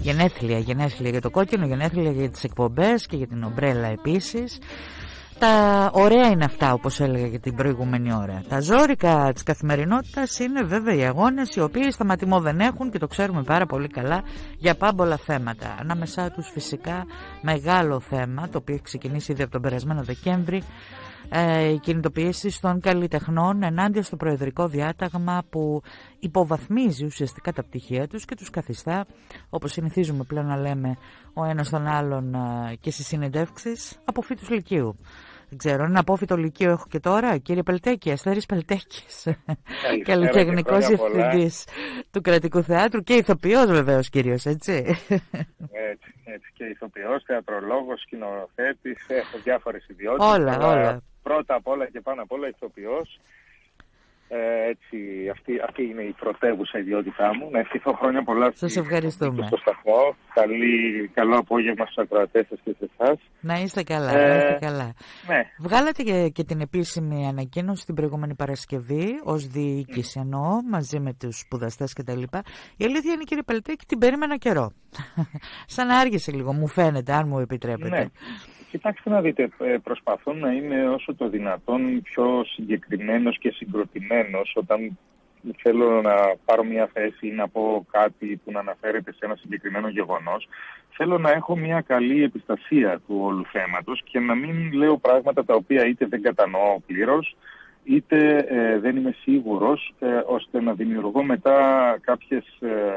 Γενέθλια για το κόκκινο, γενέθλια για τις εκπομπές και για την ομπρέλα επίσης. Τα ωραία είναι αυτά, όπως έλεγα για την προηγούμενη ώρα. Τα ζόρικα της καθημερινότητας είναι βέβαια οι αγώνες, οι οποίοι σταματημό δεν έχουν και το ξέρουμε πάρα πολύ καλά, για πάμπολα θέματα. Ανάμεσά τους φυσικά μεγάλο θέμα, το οποίο έχει ξεκινήσει ήδη από τον περασμένο Δεκέμβρη, οι κινητοποιήσεις των καλλιτεχνών ενάντια στο προεδρικό διάταγμα που υποβαθμίζει ουσιαστικά τα πτυχία τους και τους καθιστά, όπως συνηθίζουμε πλέον να λέμε ο ένας τον άλλον και στις συνεντεύξεις, αποφύτους λυκείου. Δεν ξέρω, ένα απόφυτο λυκείο έχω και τώρα, κύριε Πελτέκη, Αστέρης Πελτέκης, καλλιτεχνικός διευθυντής του Κρατικού Θεάτρου και ηθοποιός βεβαίως κύριος, έτσι. Έτσι και ηθοποιός, θεατρολόγος, σκηνοθέτης, έχω διάφορες ιδιότητες. Όλα. Πρώτα απ' όλα και πάνω απ' όλα ηθοποιός. Έτσι, αυτή είναι η πρωτεύουσα ιδιότητά μου. Να ευχηθώ χρόνια πολλά. Σας ευχαριστούμε. Στο σταθμό. Καλό απόγευμα στους ακροατές σας και σε εσάς. Να είστε καλά, Ναι. Βγάλατε και την επίσημη ανακοίνωση την προηγούμενη Παρασκευή, ως διοίκηση εννοώ, μαζί με τους σπουδαστές κτλ. Η αλήθεια είναι, κύριε Πελτέκη, την περίμενα καιρό. Σαν να άργησε λίγο, μου φαίνεται, αν μου επιτρέπετε. Ναι. Κοιτάξτε να δείτε, προσπαθώ να είμαι όσο το δυνατόν πιο συγκεκριμένος και συγκροτημένος όταν θέλω να πάρω μια θέση ή να πω κάτι που να αναφέρεται σε ένα συγκεκριμένο γεγονός. Θέλω να έχω μια καλή επιστασία του όλου θέματος και να μην λέω πράγματα τα οποία είτε δεν κατανοώ πλήρως, είτε δεν είμαι σίγουρος, ώστε να δημιουργώ μετά κάποιες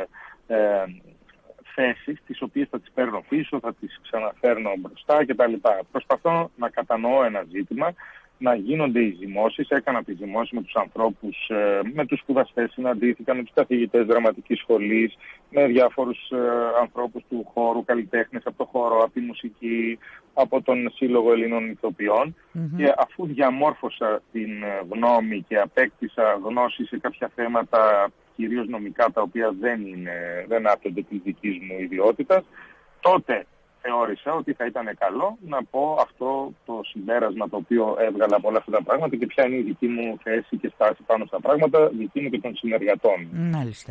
θέσεις τις οποίες θα τις παίρνω πίσω, θα τις ξαναφέρνω μπροστά κτλ. Προσπαθώ να κατανοώ ένα ζήτημα, να γίνονται οι ζυμώσεις. Έκανα τις ζυμώσεις με τους ανθρώπους, με τους σπουδαστές συναντήθηκα, με τους καθηγητές δραματικής σχολής, με διάφορους ανθρώπους του χώρου, καλλιτέχνες από το χώρο, από τη μουσική, από τον Σύλλογο Ελλήνων Ηθοποιών. Και αφού διαμόρφωσα την γνώμη και απέκτησα γνώση σε κάποια θέματα, κυρίως νομικά, τα οποία δεν άπτονται της δικής μου ιδιότητας, τότε θεώρησα ότι θα ήταν καλό να πω αυτό το συμπέρασμα το οποίο έβγαλα από όλα αυτά τα πράγματα και ποια είναι η δική μου θέση και στάση πάνω στα πράγματα, δική μου και των συνεργατών. Μάλιστα.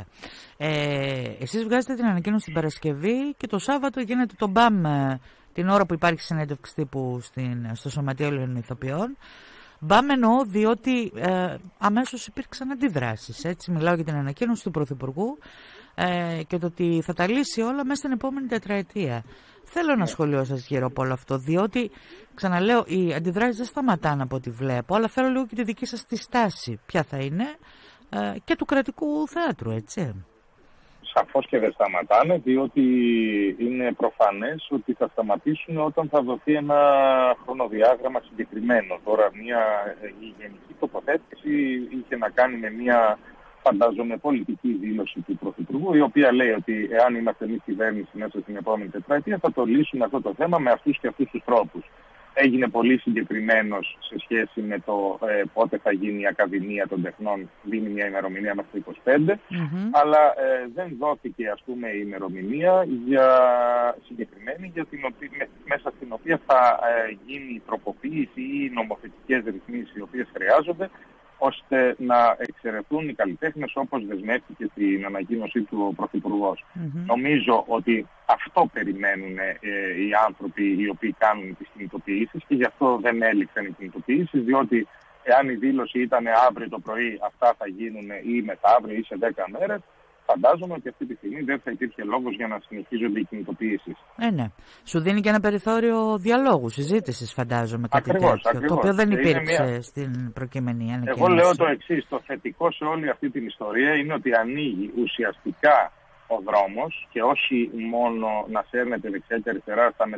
Εσείς βγάζετε την ανακοίνωση την Παρασκευή και το Σάββατο γίνεται το μπαμ την ώρα που υπάρχει συνέντευξη τύπου στο Σωματείο Ελλήνων Ηθοποιών. Μπαμ εννοώ διότι αμέσως υπήρξαν αντιδράσεις. Έτσι, μιλάω για την ανακοίνωση του Πρωθυπουργού και το ότι θα τα λύσει όλα μέσα στην επόμενη τετραετία. Θέλω ένα σχολείο σας γύρω από όλο αυτό, διότι, ξαναλέω, οι αντιδράσεις δεν σταματάνε από ό,τι βλέπω, αλλά θέλω λίγο και τη δική σας τη στάση. Ποια θα είναι και του Κρατικού Θεάτρου, έτσι. Σαφώς και δεν σταματάνε, διότι είναι προφανές ότι θα σταματήσουν όταν θα δοθεί ένα χρονοδιάγραμμα συγκεκριμένο. Τώρα, η γενική τοποθέτηση είχε να κάνει με μια, φαντάζομαι, πολιτική δήλωση του Πρωθυπουργού, η οποία λέει ότι εάν είμαστε εμείς κυβέρνηση μέσα στην επόμενη τετραετία, θα το λύσουμε αυτό το θέμα με αυτούς και αυτούς τους τρόπους. Έγινε πολύ συγκεκριμένος σε σχέση με το πότε θα γίνει η Ακαδημία των Τεχνών, δίνει μια ημερομηνία μέχρι το 25, αλλά δεν δόθηκε, ας πούμε, η ημερομηνία συγκεκριμένη μέσα στην οποία θα γίνει η τροποποίηση ή οι νομοθετικές ρυθμίσεις οι οποίες χρειάζονται, ώστε να εξαιρεθούν οι καλλιτέχνες όπως δεσμεύτηκε στην ανακοίνωσή του ο Πρωθυπουργός. Νομίζω ότι αυτό περιμένουν οι άνθρωποι οι οποίοι κάνουν τις κινητοποιήσεις και γι' αυτό δεν έληξαν οι κινητοποιήσεις, διότι εάν η δήλωση ήταν αύριο το πρωί αυτά θα γίνουν ή μεθαύριο ή σε 10 μέρες, φαντάζομαι ότι αυτή τη στιγμή δεν θα υπήρχε λόγος για να συνεχίζονται οι κινητοποιήσεις. Ναι. Σου δίνει και ένα περιθώριο διαλόγου, συζήτησης, φαντάζομαι, κάτι ακριβώς, τέτοιο, το οποίο δεν υπήρξε στην προκείμενη ανακοίνωση. Εγώ λέω το εξής, το θετικό σε όλη αυτή την ιστορία είναι ότι ανοίγει ουσιαστικά ο δρόμος και όχι μόνο να σέρνεται δεξιά και αριστερά στα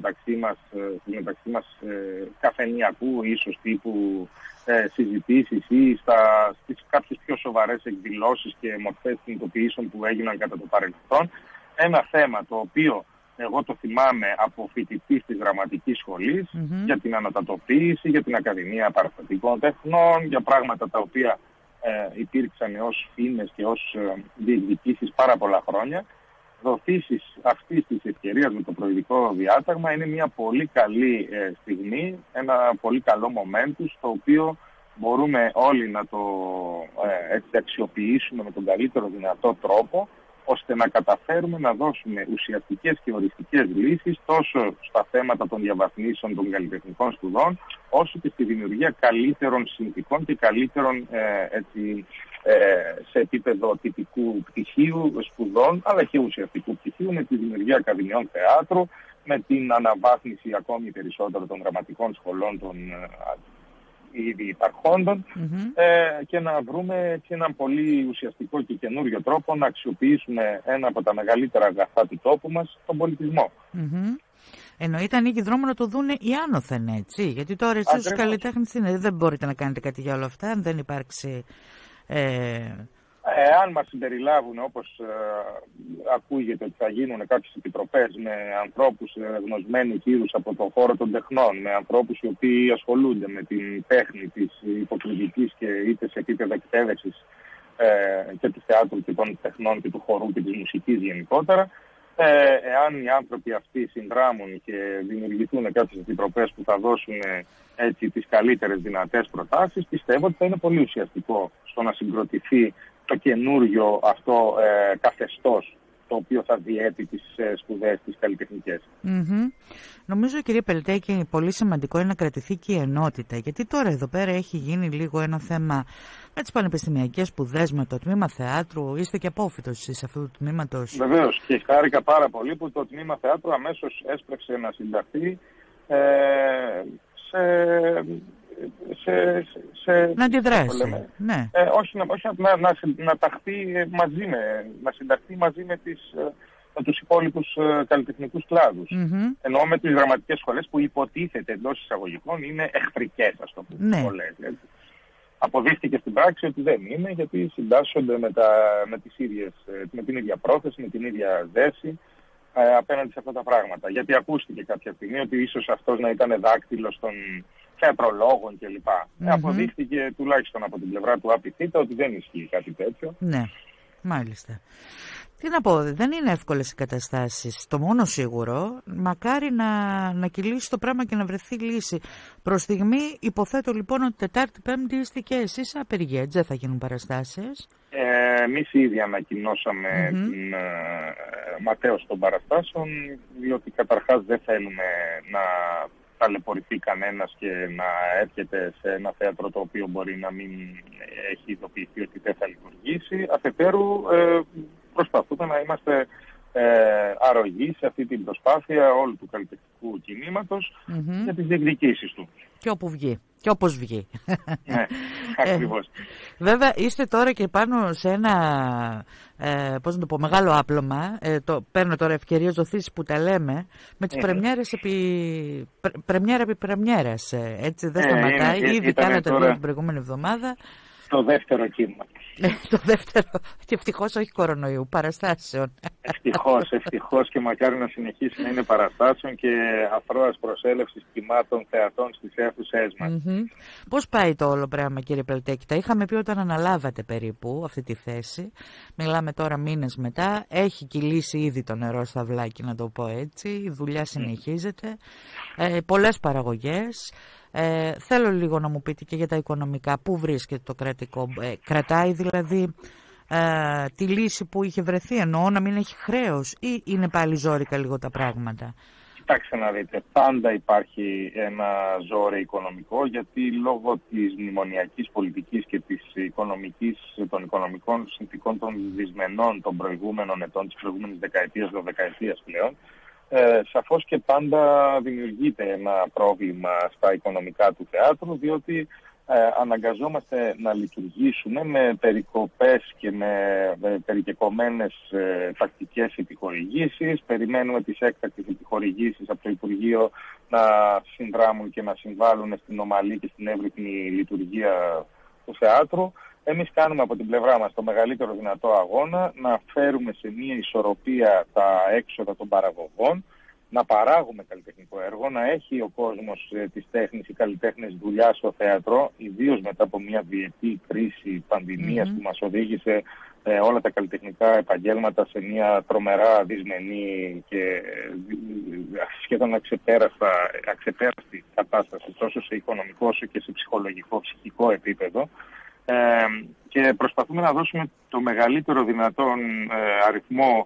μεταξύ μας καφενειακού ίσως τύπου συζητήσεις ή στις κάποιες πιο σοβαρές εκδηλώσεις και μορφές κινητοποιήσεων που έγιναν κατά το παρελθόν. Ένα θέμα το οποίο εγώ το θυμάμαι από φοιτητής της Δραματικής Σχολής για την ανατατοποίηση, για την Ακαδημία Παραστατικών Τεχνών, για πράγματα τα οποία υπήρξαν ως φήμες και ως διεκδικήσεις πάρα πολλά χρόνια. Δοθήσεις αυτής της ευκαιρίας με το προεδρικό διάταγμα είναι μια πολύ καλή στιγμή, ένα πολύ καλό momentum, στο οποίο μπορούμε όλοι να το αξιοποιήσουμε με τον καλύτερο δυνατό τρόπο, ώστε να καταφέρουμε να δώσουμε ουσιαστικές και οριστικές λύσεις τόσο στα θέματα των διαβαθμίσεων των καλλιτεχνικών σπουδών, όσο και στη δημιουργία καλύτερων συνθηκών και καλύτερων σε επίπεδο τυπικού πτυχίου σπουδών, αλλά και ουσιαστικού πτυχίου, με τη δημιουργία ακαδημιών θεάτρου, με την αναβάθμιση ακόμη περισσότερο των δραματικών σχολών των ήδη υπαρχόντων, και να βρούμε έτσι έναν πολύ ουσιαστικό και καινούριο τρόπο να αξιοποιήσουμε ένα από τα μεγαλύτερα αγαθά του τόπου μας, τον πολιτισμό. Εννοείται ανοίγει δρόμο να το δούνε οι άνωθεν, έτσι. Γιατί τώρα εσείς ως καλλιτέχνες δεν μπορείτε να κάνετε κάτι για όλα αυτά, αν δεν υπάρξει... Αν μας συμπεριλάβουν, όπως ακούγεται ότι θα γίνουν κάποιες επιτροπές με ανθρώπους γνωσμένου κύρους από το χώρο των τεχνών, με ανθρώπους οι οποίοι ασχολούνται με την τέχνη της υποκριτικής και είτε σε επίπεδα εκπαίδευσης και του θεάτρου και των τεχνών και του χορού και της μουσικής γενικότερα, εάν οι άνθρωποι αυτοί συνδράμουν και δημιουργηθούν κάποιες επιτροπές που θα δώσουν έτσι τις καλύτερες δυνατές προτάσεις, πιστεύω ότι θα είναι πολύ ουσιαστικό στο να συγκροτηθεί το καινούριο αυτό καθεστώς, το οποίο θα διέπει τις σπουδές τις καλλιτεχνικές. Νομίζω, κύριε Πελτέκη, πολύ σημαντικό είναι να κρατηθεί και η ενότητα, γιατί τώρα εδώ πέρα έχει γίνει λίγο ένα θέμα με τις πανεπιστημιακές σπουδές, με το τμήμα θεάτρου. Είστε και απόφοιτος εσείς αυτού του τμήματος. Βεβαίως, και χάρηκα πάρα πολύ που το τμήμα θεάτρου αμέσως έσπρεξε να συνταχθεί να αντιδράσει. Ναι. Όχι να συνταχθεί μαζί με τους υπόλοιπους καλλιτεχνικούς κλάδους. Εννοώ με τις δραματικές σχολές που υποτίθεται εντός εισαγωγικών είναι εχθρικές, ας το πούμε, σχολές. Αποδείχθηκε στην πράξη ότι δεν είναι, γιατί συντάσσονται με την ίδια πρόθεση, με την ίδια δέση απέναντι σε αυτά τα πράγματα. Γιατί ακούστηκε κάποια στιγμή ότι ίσως αυτός να ήταν δάκτυλος των θεατρολόγων κλπ. Αποδείχθηκε τουλάχιστον από την πλευρά του ΑΠΙΘΙΤΑ ότι δεν ισχύει κάτι τέτοιο. Ναι, μάλιστα. Τι να πω, δεν είναι εύκολες οι καταστάσεις. Το μόνο σίγουρο, μακάρι να κυλήσει το πράγμα και να βρεθεί λύση. Προς στιγμή υποθέτω λοιπόν ότι Τετάρτη, Πέμπτη είστε και εσείς απεργία, δεν θα γίνουν παραστάσεις. Εμείς ήδη ανακοινώσαμε την ματέωση των παραστάσεων, διότι καταρχάς δεν θέλουμε να ταλαιπωρηθεί κανένας και να έρχεται σε ένα θέατρο το οποίο μπορεί να μην έχει ειδοποιηθεί ότι δεν θα λειτουργήσει. Αφετέρου, προσπαθούμε να είμαστε αρρωγοί σε αυτή την προσπάθεια όλου του καλλιτεχνικού κινήματος για τις διεκδικήσεις του. Και όπου βγει. Και όπως βγει. Ναι, ακριβώς. Βέβαια είστε τώρα και πάνω σε ένα μεγάλο άπλωμα. Παίρνω τώρα ευκαιρίες ζωθήσεις που τα λέμε με τις πρεμιέρες πρεμιέρα επί πρεμιέρας. Έτσι δεν σταματάει. Ήδη κάνατε εδώ την προηγούμενη εβδομάδα. Το δεύτερο κύμα. Το δεύτερο, και ευτυχώς όχι κορονοϊού, παραστάσεων. Ευτυχώς και μακάρι να συνεχίσει να είναι παραστάσεων και αθρώας προσέλευσης κυμάτων θεατών στις αίθουσές μας. Πώς πάει το όλο πράγμα, κύριε Πελτέκη? Τα είχαμε πει όταν αναλάβατε περίπου αυτή τη θέση. Μιλάμε τώρα μήνες μετά. Έχει κυλήσει ήδη το νερό στα βλάκι, να το πω έτσι. Η δουλειά συνεχίζεται. Πολλές παραγωγές. Θέλω λίγο να μου πείτε και για τα οικονομικά. Πού βρίσκεται το κρατικό? Κρατάει δηλαδή τη λύση που είχε βρεθεί, εννοώ να μην έχει χρέος, ή είναι πάλι ζόρικα λίγο τα πράγματα? Κοιτάξτε να δείτε, πάντα υπάρχει ένα ζόρι οικονομικό, γιατί λόγω της μνημονιακής πολιτικής και των οικονομικών συνθηκών των δυσμενών των προηγούμενων ετών, της προηγούμενης δεκαετίας, δεκαετίας πλέον, σαφώς και πάντα δημιουργείται ένα πρόβλημα στα οικονομικά του θεάτρου, διότι αναγκαζόμαστε να λειτουργήσουμε με περικοπές και με περικεκομένες τακτικές επιχορηγήσεις. Περιμένουμε τις έκτακτες επιχορηγήσεις από το Υπουργείο να συνδράμουν και να συμβάλλουν στην ομαλή και στην εύρυθμη λειτουργία του θεάτρου. Εμείς κάνουμε από την πλευρά μας το μεγαλύτερο δυνατό αγώνα να φέρουμε σε μια ισορροπία τα έξοδα των παραγωγών, να παράγουμε καλλιτεχνικό έργο, να έχει ο κόσμος της τέχνης, οι καλλιτέχνες δουλειά στο θέατρο, ιδίως μετά από μια διετή κρίση πανδημίας που μας οδήγησε όλα τα καλλιτεχνικά επαγγέλματα σε μια τρομερά δυσμενή και σχεδόν αξεπέραστη κατάσταση, τόσο σε οικονομικό όσο και σε ψυχολογικό, ψυχικό επίπεδο. Και και προσπαθούμε να δώσουμε το μεγαλύτερο δυνατόν αριθμό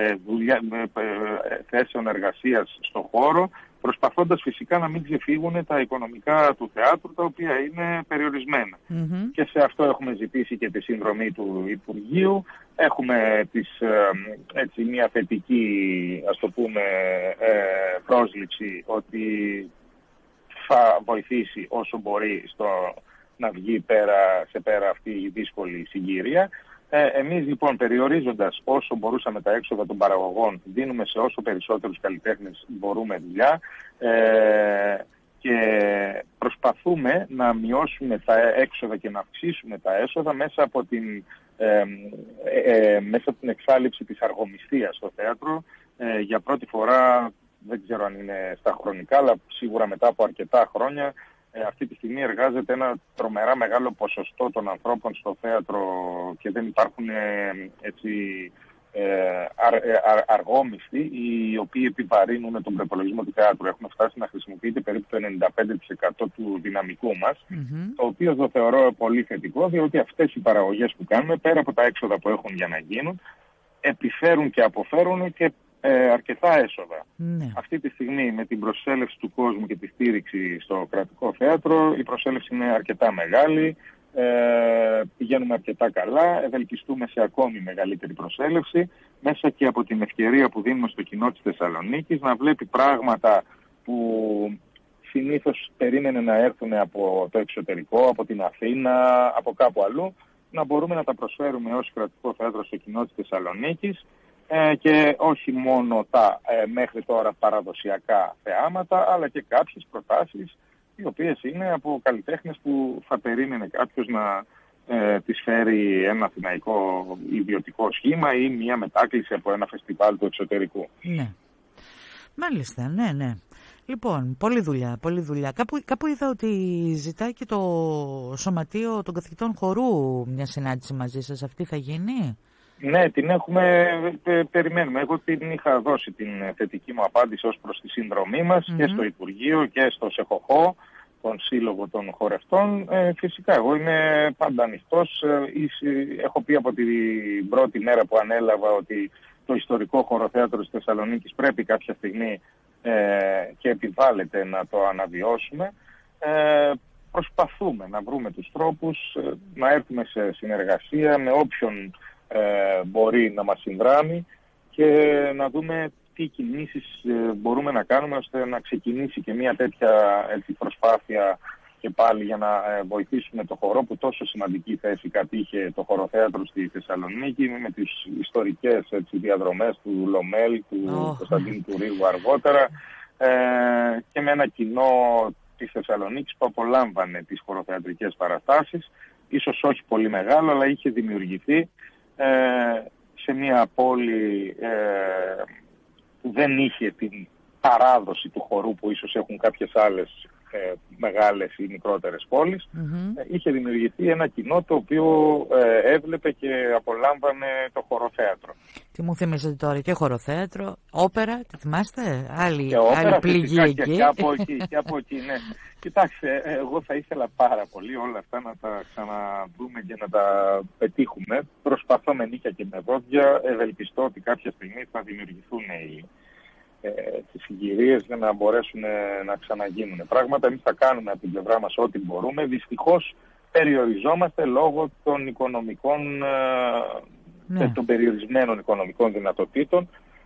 θέσεων εργασίας στον χώρο, προσπαθώντας φυσικά να μην ξεφύγουν τα οικονομικά του θεάτρου, τα οποία είναι περιορισμένα. Και σε αυτό έχουμε ζητήσει και τη συνδρομή του Υπουργείου. Έχουμε μια θετική, ας το πούμε, πρόσληψη ότι θα βοηθήσει όσο μπορεί να βγει πέρα αυτή η δύσκολη συγκυρία. Εμείς λοιπόν, περιορίζοντας όσο μπορούσαμε τα έξοδα των παραγωγών, δίνουμε σε όσο περισσότερους καλλιτέχνες μπορούμε δουλειά και προσπαθούμε να μειώσουμε τα έξοδα και να αυξήσουμε τα έσοδα μέσα από την εξάλειψη της αργομισθίας στο θέατρο. Για πρώτη φορά, δεν ξέρω αν είναι στα χρονικά, αλλά σίγουρα μετά από αρκετά χρόνια, αυτή τη στιγμή εργάζεται ένα τρομερά μεγάλο ποσοστό των ανθρώπων στο θέατρο και δεν υπάρχουν αργόμισθοι οι οποίοι επιβαρύνουν τον προπολογισμό του θεάτρου. Έχουμε φτάσει να χρησιμοποιείται περίπου το 95% του δυναμικού μας, το οποίο το θεωρώ πολύ θετικό, διότι αυτές οι παραγωγές που κάνουμε, πέρα από τα έξοδα που έχουν για να γίνουν, επιφέρουν και αποφέρουν και αρκετά έσοδα. Αυτή τη στιγμή, με την προσέλευση του κόσμου και τη στήριξη στο κρατικό θέατρο, η προσέλευση είναι αρκετά μεγάλη, πηγαίνουμε αρκετά καλά, ευελπιστούμε σε ακόμη μεγαλύτερη προσέλευση, μέσα και από την ευκαιρία που δίνουμε στο κοινό της Θεσσαλονίκης να βλέπει πράγματα που συνήθως περίμενε να έρθουν από το εξωτερικό, από την Αθήνα, από κάπου αλλού, να μπορούμε να τα προσφέρουμε ως κρατικό θέατρο στο κοινό της Θεσσαλονίκης, και όχι μόνο τα μέχρι τώρα παραδοσιακά θεάματα, αλλά και κάποιες προτάσεις οι οποίες είναι από καλλιτέχνες που θα περίμενε κάποιος να της φέρει ένα αθηναϊκό ιδιωτικό σχήμα ή μια μετάκληση από ένα φεστιβάλ του εξωτερικού. Ναι. Μάλιστα, ναι. Λοιπόν, πολλή δουλειά. Κάπου είδα ότι ζητάει και το Σωματείο των Καθηγητών Χορού μια συνάντηση μαζί σας. Αυτή θα γίνει? Ναι, την έχουμε, περιμένουμε. Εγώ την είχα δώσει την θετική μου απάντηση ως προς τη συνδρομή μας και στο Υπουργείο και στο ΣΕΧΟΧΟ, τον Σύλλογο των Χορευτών. Φυσικά, εγώ είμαι πάντα ανοιχτός. Έχω πει από την πρώτη μέρα που ανέλαβα ότι το ιστορικό χοροθέατρο της Θεσσαλονίκης πρέπει κάποια στιγμή και επιβάλλεται να το αναβιώσουμε. Προσπαθούμε να βρούμε τους τρόπους, να έρθουμε σε συνεργασία με όποιον μπορεί να μας συνδράμει και να δούμε τι κινήσεις μπορούμε να κάνουμε ώστε να ξεκινήσει και μια τέτοια προσπάθεια και πάλι για να βοηθήσουμε το χορό που τόσο σημαντική θέση κατήχε το χοροθέατρο στη Θεσσαλονίκη με τις ιστορικές διαδρομές του Λομέλ, του Κωνσταντίνου του Ρήγου αργότερα, και με ένα κοινό της Θεσσαλονίκης που απολάμβανε τις χοροθεατρικές παραστάσεις, ίσως όχι πολύ μεγάλο, αλλά είχε δημιουργηθεί σε μια πόλη που δεν είχε την παράδοση του χορού που ίσως έχουν κάποιες άλλες μεγάλες ή μικρότερες πόλεις. Είχε δημιουργηθεί ένα κοινό το οποίο έβλεπε και απολάμβανε το χοροθέατρο. Τι μου θυμίζετε τώρα, και χοροθέατρο, όπερα, τη θυμάστε, άλλη πληγή εκεί. Και από εκεί, ναι. Κοιτάξτε, εγώ θα ήθελα πάρα πολύ όλα αυτά να τα ξαναδούμε και να τα πετύχουμε. Προσπαθώ με νύχια και με δόντια, ευελπιστώ ότι κάποια στιγμή θα δημιουργηθούν τις συγκυρίες για να μπορέσουν να ξαναγίνουν πράγματα. Εμείς θα κάνουμε από την πλευρά μας ό,τι μπορούμε. Δυστυχώς περιοριζόμαστε λόγω των οικονομικών, των περιορισμένων οικονομικών δυνατοτήτων.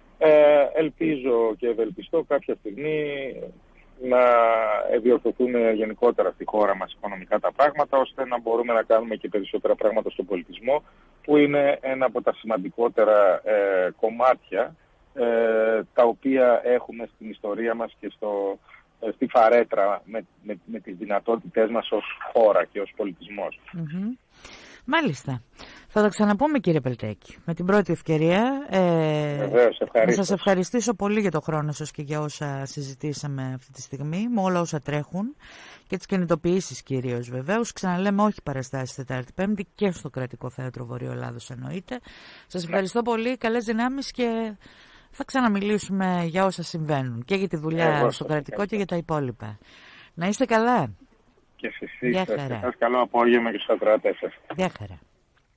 Ελπίζω και ευελπιστώ κάποια στιγμή να διορθωθούν γενικότερα στη χώρα μας οικονομικά τα πράγματα, ώστε να μπορούμε να κάνουμε και περισσότερα πράγματα στον πολιτισμό, που είναι ένα από τα σημαντικότερα κομμάτια τα οποία έχουμε στην ιστορία μας και στη φαρέτρα με τις δυνατότητές μας ως χώρα και ως πολιτισμός. Μάλιστα. Θα τα ξαναπούμε, κύριε Πελτέκη, με την πρώτη ευκαιρία. Βεβαίως, να σας ευχαριστήσω πολύ για το χρόνο σας και για όσα συζητήσαμε αυτή τη στιγμή, με όλα όσα τρέχουν και τις κινητοποιήσεις κυρίως βεβαίως. Ξαναλέμε, όχι παραστάσεις Τετάρτη Πέμπτη και στο Κρατικό Θέατρο Βορειοελλάδος εννοείται. Σας ευχαριστώ πολύ, καλές δυνάμεις και θα ξαναμιλήσουμε για όσα συμβαίνουν και για τη δουλειά στο κρατικό και για τα υπόλοιπα. Να είστε καλά. Και εσείς, καλό απόγευμα και στους ακροατές σας. Γεια χαρά.